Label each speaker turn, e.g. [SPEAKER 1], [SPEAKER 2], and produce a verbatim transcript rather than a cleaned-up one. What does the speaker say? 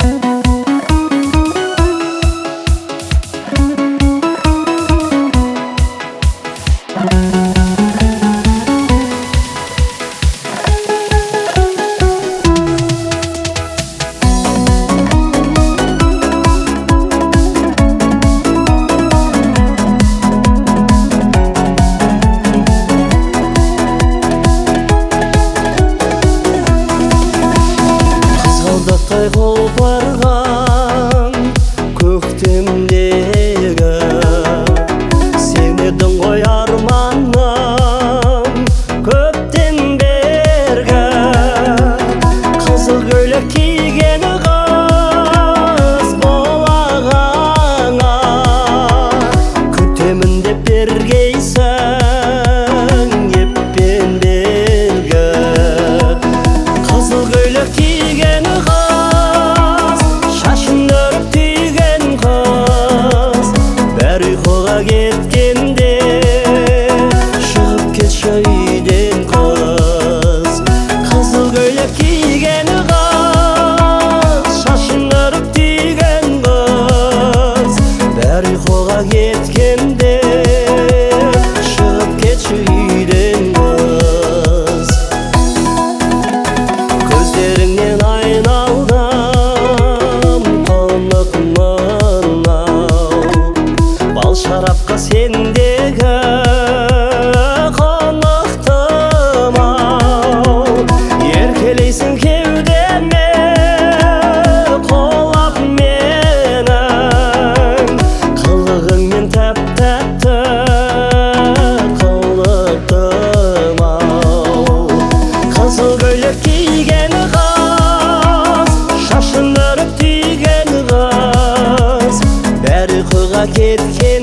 [SPEAKER 1] Қызғалдақтай құлпырған көктемдегі сен едің ғой арманым көптен бергі. Қызыл көйлек киген қыз болағаңа күтемін деп бергейсің еппен белгі. Қызыл көйлек киген қыз, шашын өріп түйген қыз, бәрі ұйқыға кеткенде шығып кетші үйден қыз. Қызыл көйлек киген қыз, шашын өріп түйген қыз, бәрі ұйқыға кеткенде шығып кетші үйден қыз. Көздеріңнен айналдым қонық мынау, бал шарапқа сендегі қонықтым-ау. Еркелейсің кеудеме қолап менің, қылығыңмен тәп-тәтті қылықтым-ау. Қызыл көйлек киген қыз, шашын өріп түйген қыз, бәрі ұйқыға кеткен